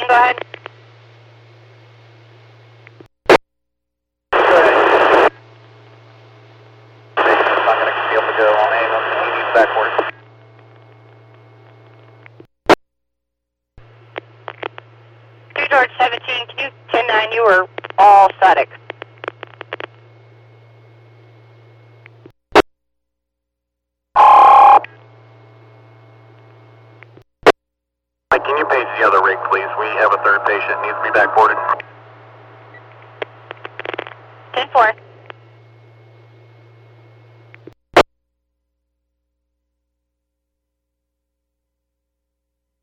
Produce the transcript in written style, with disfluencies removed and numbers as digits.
go ahead. Go ahead. I'm not going to be able to go on ambulance. He needs backward. George 17, can you 10-9, you were all static. Mike, can you page the other rig, please? We have a third patient, needs to be backboarded.